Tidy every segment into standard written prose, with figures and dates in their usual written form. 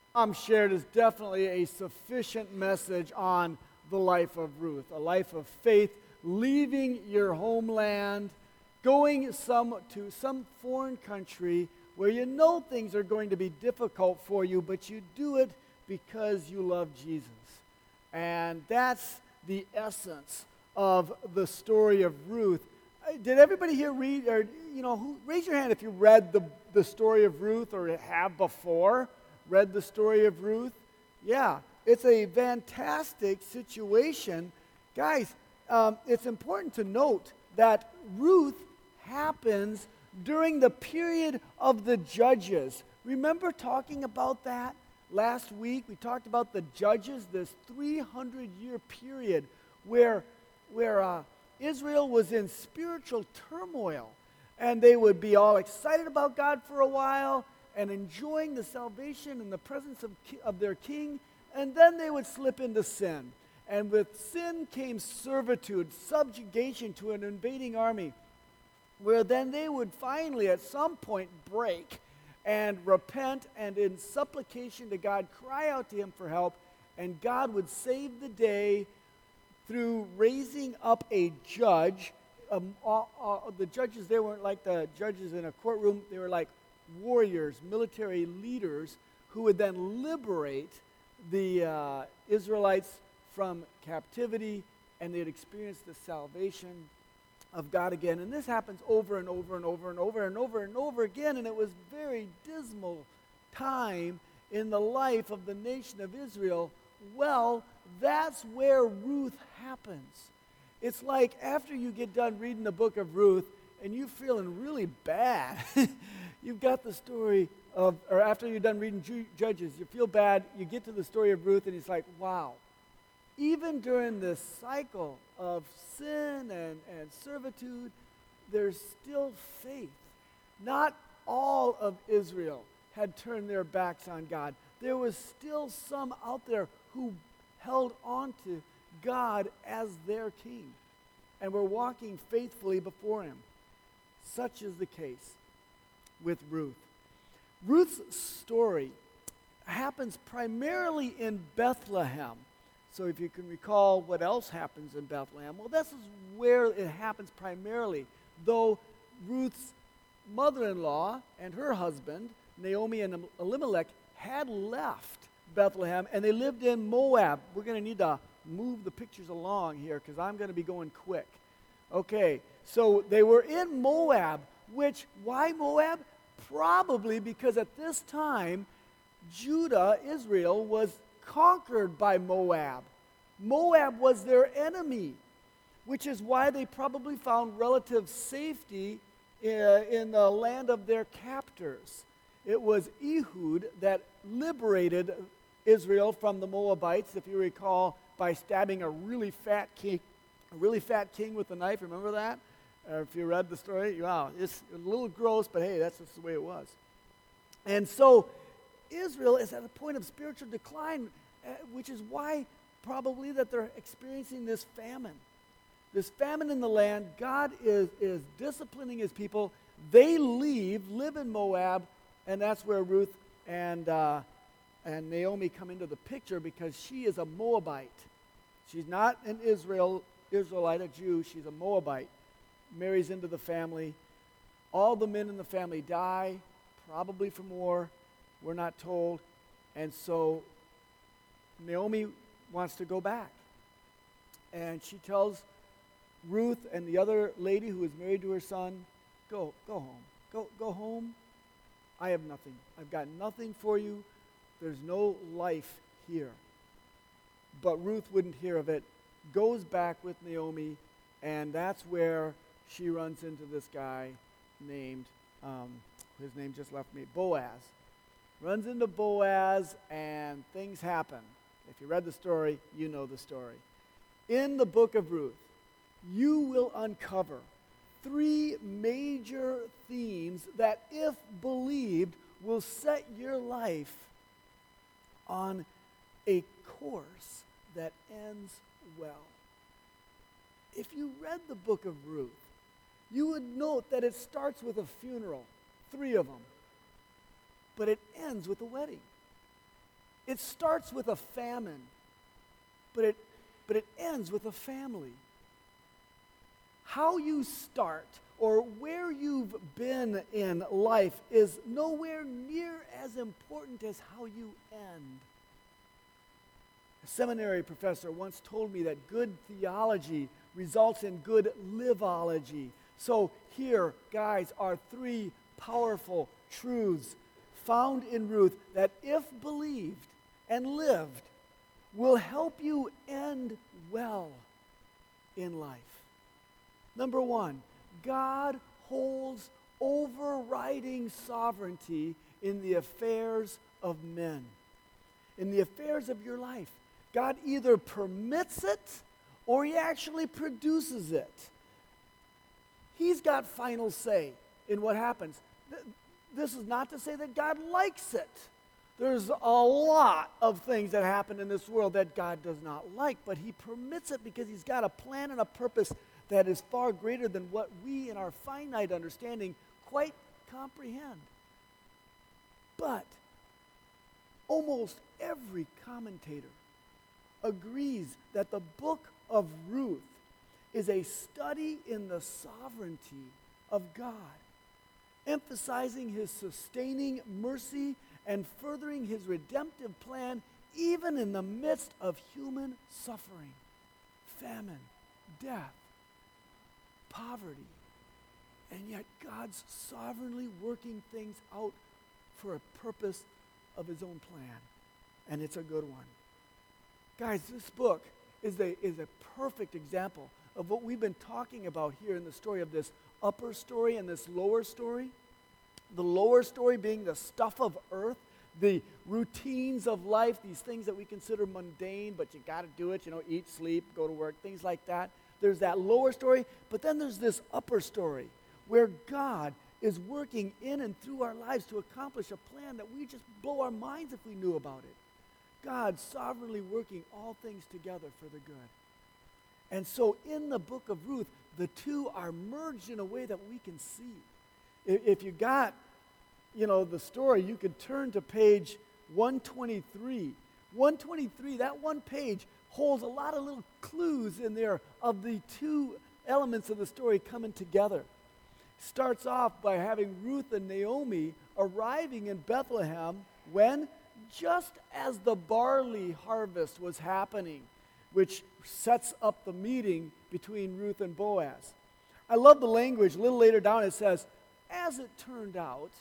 Shared is definitely a sufficient message on the life of Ruth, a life of faith, leaving your homeland, going to some foreign country where you know things are going to be difficult for you, but you do it because you love Jesus. And that's the essence of the story of Ruth. Did everybody here read, or raise your hand if you read the story of Ruth or have before read the story of Ruth? Yeah, it's a fantastic situation. Guys, it's important to note that Ruth happens during the period of the Judges. Remember talking about that last week? We talked about the Judges, this 300-year period where Israel was in spiritual turmoil, and they would be all excited about God for a while and enjoying the salvation and the presence of their king, and then they would slip into sin. And with sin came servitude, subjugation to an invading army, where then they would finally at some point break and repent and in supplication to God cry out to him for help, and God would save the day through raising up a judge. The judges, they weren't like the judges in a courtroom. They were like warriors, military leaders who would then liberate the Israelites from captivity, and they'd experience the salvation of God again. And this happens over and over and over and over and over and over again, and it was very dismal time in the life of the nation of Israel. Well, that's where Ruth happens. It's like after you get done reading the book of Ruth and you're feeling really bad, you've got the story of, or after you're done reading Judges, you feel bad, you get to the story of Ruth and it's like, wow, even during this cycle of sin and servitude, there's still faith. Not all of Israel had turned their backs on God. There was still some out there who held on to God as their king and were walking faithfully before him. Such is the case with Ruth. Ruth's story happens primarily in Bethlehem. So if you can recall what else happens in Bethlehem, well, this is where it happens primarily, though Ruth's mother-in-law and her husband, Naomi and Elimelech, had left Bethlehem, and they lived in Moab. We're going to need to move the pictures along here because I'm going to be going quick. Okay, so they were in Moab, why Moab? Probably because at this time, Judah, Israel, was conquered by Moab. Moab was their enemy, which is why they probably found relative safety in the land of their captors. It was Ehud that liberated Israel from the Moabites, if you recall, by stabbing a really fat king with a knife. Remember that? If you read the story, wow, it's a little gross, but hey, that's just the way it was. And so Israel is at a point of spiritual decline, which is why probably that they're experiencing this famine. This famine in the land. God is disciplining his people. They live in Moab, and that's where Ruth and Naomi come into the picture because she is a Moabite. She's not an Israelite, a Jew. She's a Moabite. Marries into the family. All the men in the family die, probably from war. We're not told. And so Naomi wants to go back. And she tells Ruth and the other lady who is married to her son, go home. Go home. I have nothing. I've got nothing for you. There's no life here. But Ruth wouldn't hear of it, goes back with Naomi, and that's where she runs into this guy named, his name just left me, Boaz. Runs into Boaz, and things happen. If you read the story, you know the story. In the book of Ruth, you will uncover three major themes that, if believed, will set your life on a course that ends well. If you read the book of Ruth, you would note that it starts with a funeral, 3 of them, but it ends with a wedding. It starts with a famine, but it ends with a family. How you start or where you've been in life is nowhere near as important as how you end. A seminary professor once told me that good theology results in good liveology. So here, guys, are three powerful truths found in Ruth that, if believed and lived, will help you end well in life. Number one, God holds overriding sovereignty in the affairs of men. In the affairs of your life, God either permits it or he actually produces it. He's got final say in what happens. This is not to say that God likes it. There's a lot of things that happen in this world that God does not like, but he permits it because he's got a plan and a purpose that is far greater than what we in our finite understanding quite comprehend. But almost every commentator agrees that the book of Ruth is a study in the sovereignty of God, emphasizing his sustaining mercy and furthering his redemptive plan even in the midst of human suffering, famine, death, poverty. And yet God's sovereignly working things out for a purpose of his own plan. And it's a good one. Guys, this book is a perfect example of what we've been talking about here in the story of this upper story and this lower story. The lower story being the stuff of earth, the routines of life, these things that we consider mundane, but you got to do it, eat, sleep, go to work, things like that. There's that lower story, but then there's this upper story where God is working in and through our lives to accomplish a plan that we just blow our minds if we knew about it. God sovereignly working all things together for the good. And so in the book of Ruth, the two are merged in a way that we can see. If you got, the story, you could turn to page 123. 123, that one page holds a lot of little clues in there of the two elements of the story coming together. Starts off by having Ruth and Naomi arriving in Bethlehem when? Just as the barley harvest was happening, which sets up the meeting between Ruth and Boaz. I love the language. A little later down it says, as it turned out,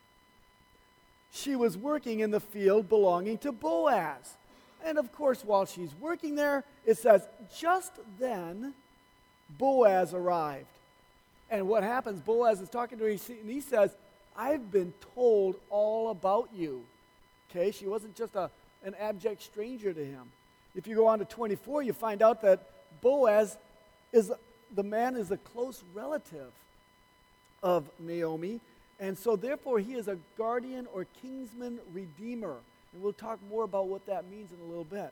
she was working in the field belonging to Boaz. And of course, while she's working there, it says, just then, Boaz arrived. And what happens, Boaz is talking to her, and he says, I've been told all about you. Okay, she wasn't just an abject stranger to him. If you go on to 24, you find out that Boaz is a close relative of Naomi, and so therefore he is a guardian or kinsman redeemer. And we'll talk more about what that means in a little bit.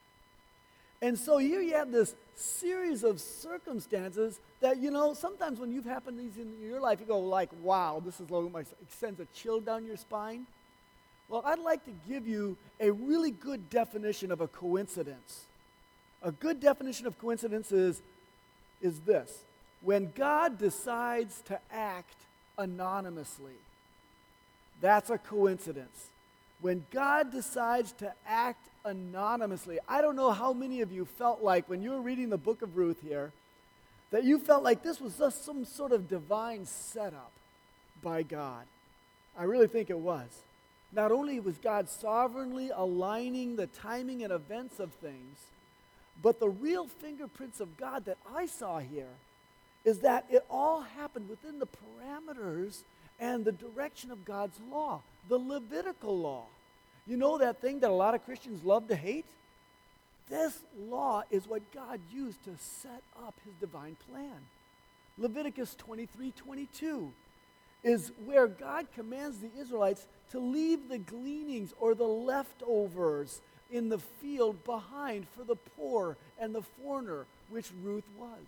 And so here you have this series of circumstances that, sometimes when you've happened these in your life, you go like, wow, this is it sends a chill down your spine. Well, I'd like to give you a really good definition of a coincidence. A good definition of coincidence is this. When God decides to act anonymously, that's a coincidence. When God decides to act anonymously, I don't know how many of you felt like when you were reading the book of Ruth here, that you felt like this was just some sort of divine setup by God. I really think it was. Not only was God sovereignly aligning the timing and events of things, but the real fingerprints of God that I saw here is that it all happened within the parameters and the direction of God's law, the Levitical law. You know that thing that a lot of Christians love to hate? This law is what God used to set up his divine plan. Leviticus 23:22 is where God commands the Israelites to leave the gleanings or the leftovers in the field behind for the poor and the foreigner, which Ruth was.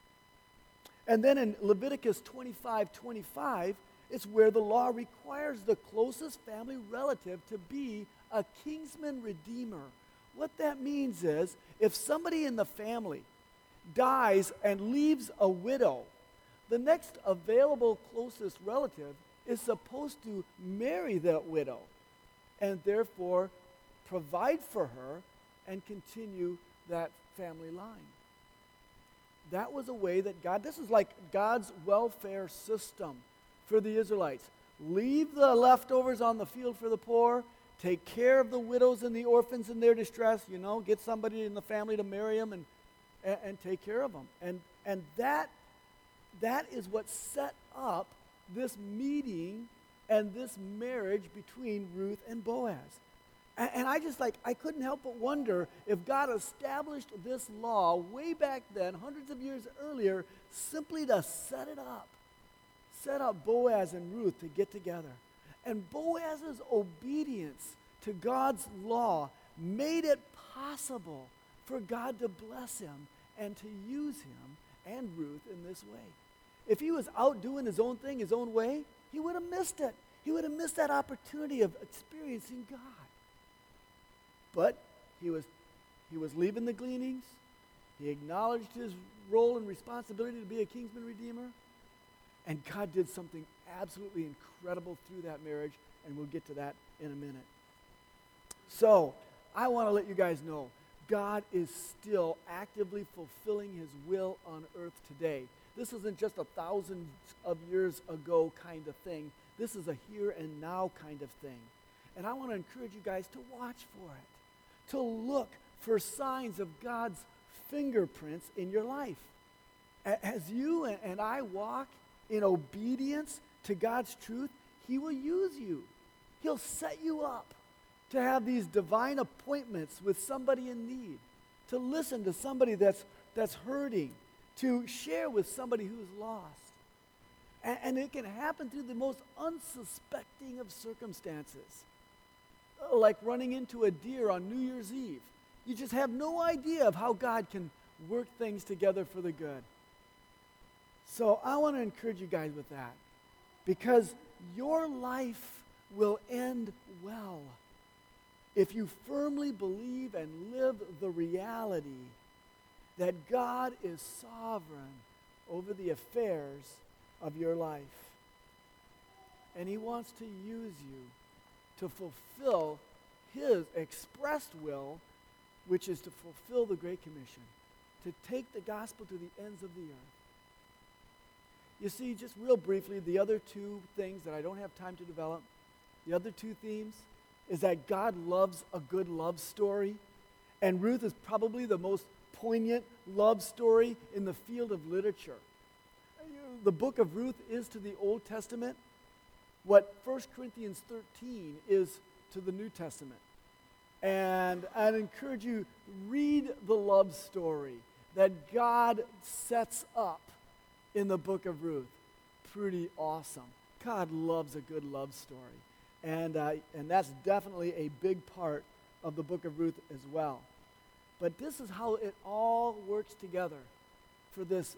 And then in Leviticus 25:25, it's where the law requires the closest family relative to be a kinsman redeemer. What that means is if somebody in the family dies and leaves a widow, the next available closest relative is supposed to marry that widow and therefore provide for her and continue that family line. That was a way that this is like God's welfare system for the Israelites. Leave the leftovers on the field for the poor, take care of the widows and the orphans in their distress, get somebody in the family to marry them and take care of them. And that is what set up this meeting and this marriage between Ruth and Boaz. And I couldn't help but wonder if God established this law way back then, hundreds of years earlier, simply to set up Boaz and Ruth to get together. And Boaz's obedience to God's law made it possible for God to bless him and to use him and Ruth in this way. If he was out doing his own thing, his own way, he would have missed it. He would have missed that opportunity of experiencing God. But he was leaving the gleanings. He acknowledged his role and responsibility to be a kinsman redeemer. And God did something absolutely incredible through that marriage, and we'll get to that in a minute. So, I want to let you guys know, God is still actively fulfilling his will on earth today. This isn't just 1,000 of years ago kind of thing. This is a here and now kind of thing. And I want to encourage you guys to watch for it, to look for signs of God's fingerprints in your life. As you and I walk in obedience to God's truth, he will use you. He'll set you up to have these divine appointments with somebody in need, to listen to somebody that's hurting, to share with somebody who's lost. And it can happen through the most unsuspecting of circumstances, like running into a deer on New Year's Eve. You just have no idea of how God can work things together for the good. So I want to encourage you guys with that, because your life will end well if you firmly believe and live the reality that God is sovereign over the affairs of your life. And he wants to use you to fulfill his expressed will, which is to fulfill the Great Commission, to take the gospel to the ends of the earth. You see, just real briefly, the other two things that I don't have time to develop, the other two themes, is that God loves a good love story. And Ruth is probably the most poignant love story in the field of literature. The book of Ruth is to the Old Testament what 1 Corinthians 13 is to the New Testament. And I'd encourage you, read the love story that God sets up in the book of Ruth. Pretty awesome. God loves a good love story. And that's definitely a big part of the book of Ruth as well. But this is how it all works together for this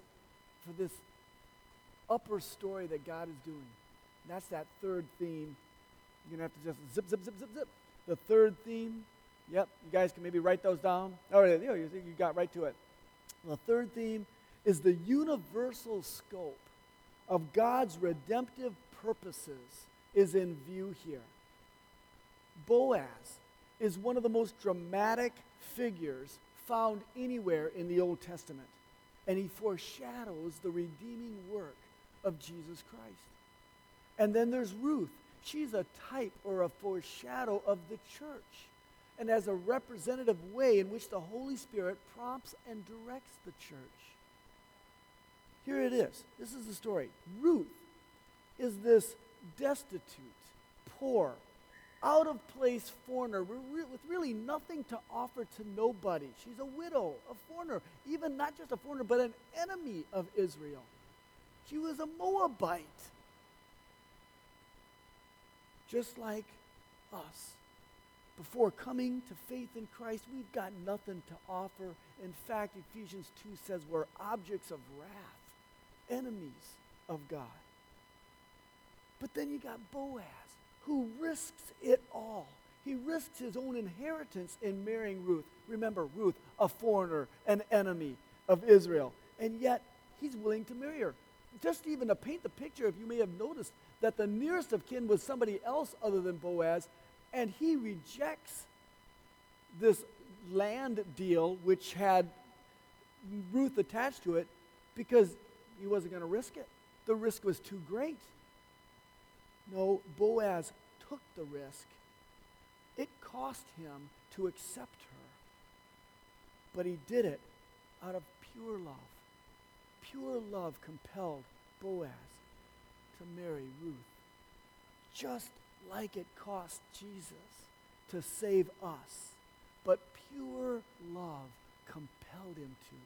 upper story that God is doing. And that's that third theme. You're going to have to just zip, zip, zip, zip, zip. The third theme, yep, you guys can maybe write those down. Oh, yeah, you got right to it. The third theme is the universal scope of God's redemptive purposes is in view here. Boaz is one of the most dramatic figures found anywhere in the Old Testament, and he foreshadows the redeeming work of Jesus Christ. And then there's Ruth. She's a type or a foreshadow of the church, and as a representative way in which the Holy Spirit prompts and directs the church. Here it is. This is the story. Ruth is this destitute, poor, out-of-place foreigner with really nothing to offer to nobody. She's a widow, a foreigner, even not just a foreigner, but an enemy of Israel. She was a Moabite, just like us. Before coming to faith in Christ, we've got nothing to offer. In fact, Ephesians 2 says we're objects of wrath, enemies of God. But then you got Boaz, who risks it all. He risks his own inheritance in marrying Ruth. Remember, Ruth, a foreigner, an enemy of Israel. And yet, he's willing to marry her. Just even to paint the picture, if you may have noticed, that the nearest of kin was somebody else other than Boaz, and he rejects this land deal which had Ruth attached to it because he wasn't going to risk it. The risk was too great. No, Boaz took the risk. It cost him to accept her. But he did it out of pure love. Pure love compelled Boaz to marry Ruth. Just like it cost Jesus to save us. But pure love compelled him to.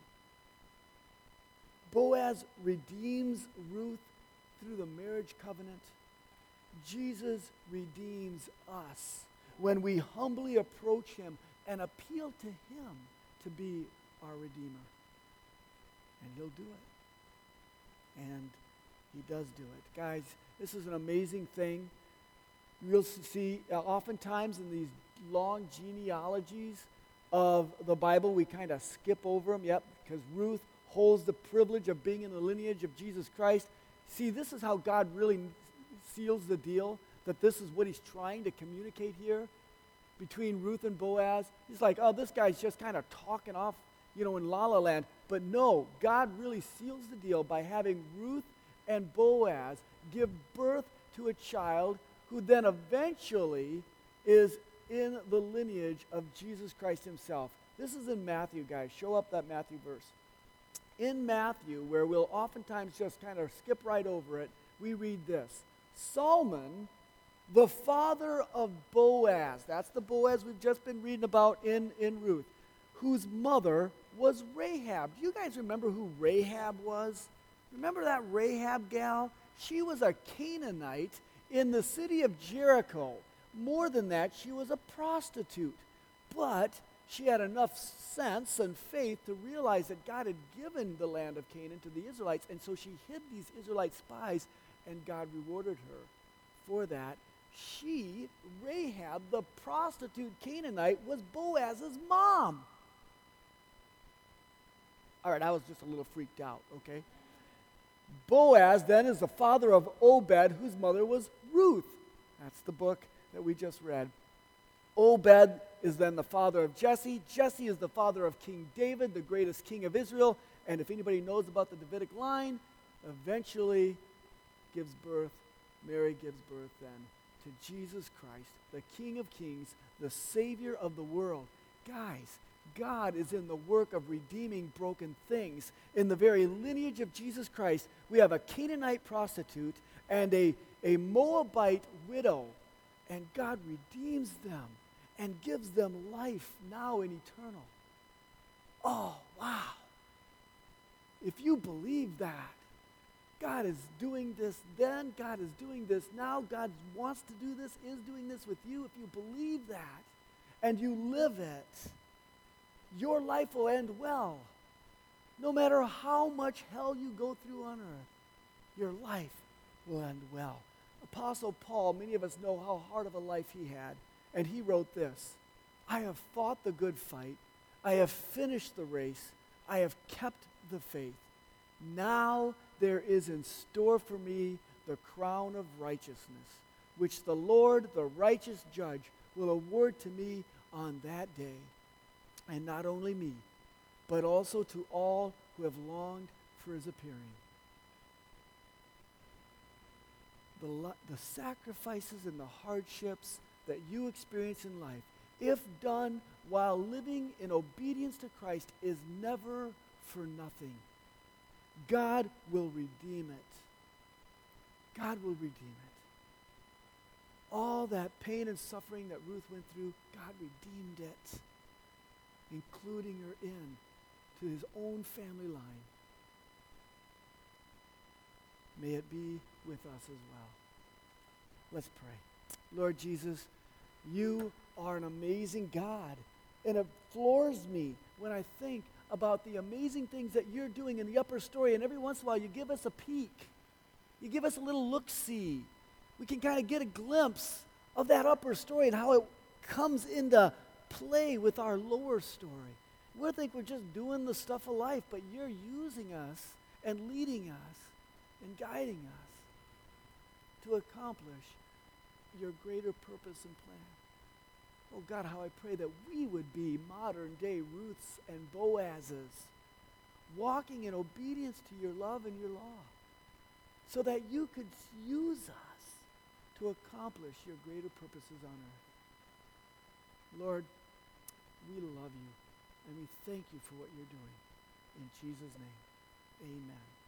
Boaz redeems Ruth through the marriage covenant. Jesus redeems us when we humbly approach him and appeal to him to be our Redeemer. And he'll do it. And he does do it. Guys, this is an amazing thing. You'll see oftentimes in these long genealogies of the Bible, we kind of skip over them. Yep, because Ruth holds the privilege of being in the lineage of Jesus Christ. See, this is how God really seals the deal, that this is what he's trying to communicate here between Ruth and Boaz. He's like, oh, this guy's just kind of talking off, in La La Land. But no, God really seals the deal by having Ruth and Boaz give birth to a child who then eventually is in the lineage of Jesus Christ himself. This is in Matthew, guys. Show up that Matthew verse. In Matthew, where we'll oftentimes just kind of skip right over it, we read this. Salmon, the father of Boaz, that's the Boaz we've just been reading about in Ruth, whose mother was Rahab. Do you guys remember who Rahab was? Remember that Rahab gal? She was a Canaanite in the city of Jericho. More than that, she was a prostitute. But she had enough sense and faith to realize that God had given the land of Canaan to the Israelites, and so she hid these Israelite spies, and God rewarded her for that. She, Rahab, the prostitute Canaanite, was Boaz's mom. All right, I was just a little freaked out, okay? Boaz then is the father of Obed, whose mother was Ruth. That's the book that we just read. Obed is then the father of Jesse. Jesse is the father of King David, the greatest king of Israel. And if anybody knows about the Davidic line, eventually Mary gives birth then to Jesus Christ, the King of Kings, the Savior of the world. Guys, God is in the work of redeeming broken things. In the very lineage of Jesus Christ, we have a Canaanite prostitute and a Moabite widow, and God redeems them and gives them life now and eternal. Oh, wow. If you believe that, God is doing this then, God is doing this now, God wants to do this, is doing this with you. If you believe that and you live it, your life will end well. No matter how much hell you go through on earth, your life will end well. Apostle Paul, many of us know how hard of a life he had, and he wrote this: I have fought the good fight, I have finished the race, I have kept the faith. Now there is in store for me the crown of righteousness, which the Lord, the righteous judge, will award to me on that day. And not only me, but also to all who have longed for his appearing. The sacrifices and the hardships that you experience in life, if done while living in obedience to Christ, is never for nothing. God will redeem it. God will redeem it. All that pain and suffering that Ruth went through, God redeemed it, including her in to his own family line. May it be with us as well. Let's pray. Lord Jesus, you are an amazing God, and it floors me when I think about the amazing things that you're doing in the upper story, and every once in a while you give us a peek. You give us a little look-see. We can kind of get a glimpse of that upper story and how it comes into play with our lower story. We think we're just doing the stuff of life, but you're using us and leading us and guiding us to accomplish your greater purpose and plan. Oh God, how I pray that we would be modern day Ruths and Boazes, walking in obedience to your love and your law, so that you could use us to accomplish your greater purposes on earth. Lord, we love you, and we thank you for what you're doing. In Jesus' name, amen.